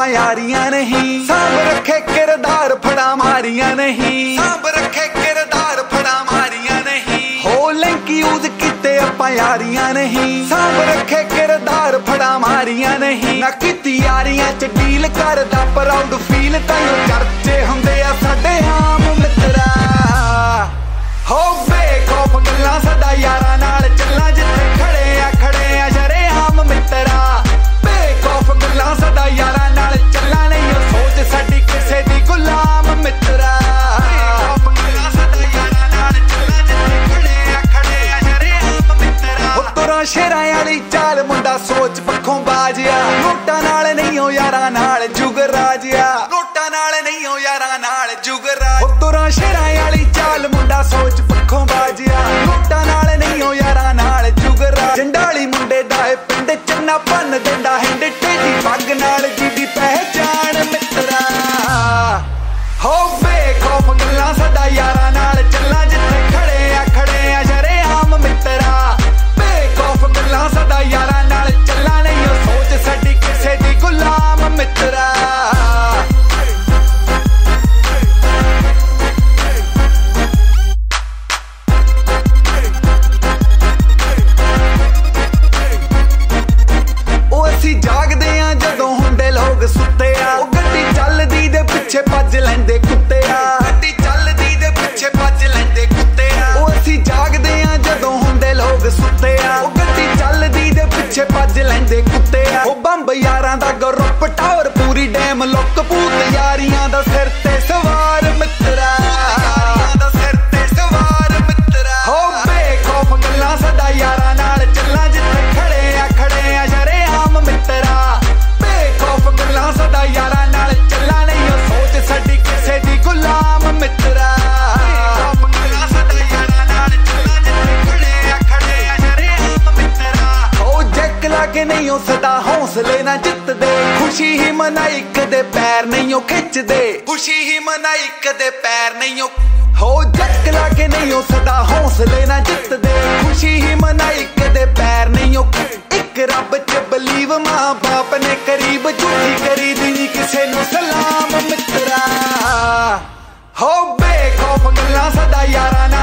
ਆਪਾਂ यारियां नहीं सांभ रखे किरदार फड़ा मारियां नहीं सांभ रखे किरदार फड़ा मारियां नहीं हो लिंक यूज कीते ਆਪਾਂ यारियां नहीं सांभ रखे किरदार फड़ा मारियां नहीं ना कीती यारियां च डील करदा प्राउड फील ताईं चर्चे हुंदे आ साडे आम मित्रा हो बेखौफ गल्लां साडा यारां नाल चल्लां जिथे खड़े आ जरे आम मित्रा बेखौफ गल्लां साडा यारां नाल चल्लां नहीं सोच साडी किसे दी गुलाम मित्रा बेखौफ गल्लां साडा यारां नाल चल्लां जिथे खड़े आ जरे आम मित्रा हो तुरां शेरां वाली चाल मुंडा सोच पक्खों बाजिया नोटां नाल नहीं हो यारां नाल जुगराजिया नोटां नाल नहीं हो यारां नाल जुगराज हो तुरां शेरां वाली चाल मुंडा सोच पक्खों बाजिया नोटां नाल नहीं हो यारां नाल जुगराज जंडाली मुंडे दा पिंड चन्ना भन देंदा हिंड टेढ़ी पग नाल जीदी पहचान मित्रा हो बेखौफ गल्लां साडा यारां नाल चल्लां जिथे खड़े आ जरे आम मित्रा बेखौफ गल्लां साडा यारां नाल चल्लां नहीं सोच साडी किसे दी गुलाम मित्रा जागदे आ जदों हुंदे लोग सुत्ते आ गड्डी चलदी दे पिछे भज लैंदे कुत्ते आ गड्डी चलदी दे पिछे भज लैंदे कुत्ते आ ओ असीं जागदे आ जदों हुंदे लोग सुत्ते आ गड्डी चलदी दे पिछे भज लैंदे कुत्ते आ ओ बंब यारां दा ग्रुप टावर पूरी डैम लुक भूत यारियां दा सिर ते सवार मित्रा यारियां दा सिर ते सवार मित्रा हो बेखौफ गल्लां साडा यारां नाल चल्लां जिथे खड़े आ जरे आम मित्रा बेखौफ गल्लां साडा यारां नाल चल्लां नहीं सोच साडी किसे दी गुलाम मित्रा बेखौफ गल्लां साडा यारां नाल चल्लां जिथे खड़े आ जरे आम मित्रा हो जैक ला के नहीं हो सदा हौसले ना जितदे खुशी ही मनाई कदे पैर नहीं हो खिचदे खुशी ही मनाई कदे पैर नहीं हो जैक ला के नहीं हो सदा हौसले ना जितदे खुशी ही मनाई कदे पैर नहीं हो एक रब च बलीव मां बाप ने करीब झूठी करी दी किसे नू सलाम मित्रा हो बेखौफ गल्लां साडा यारां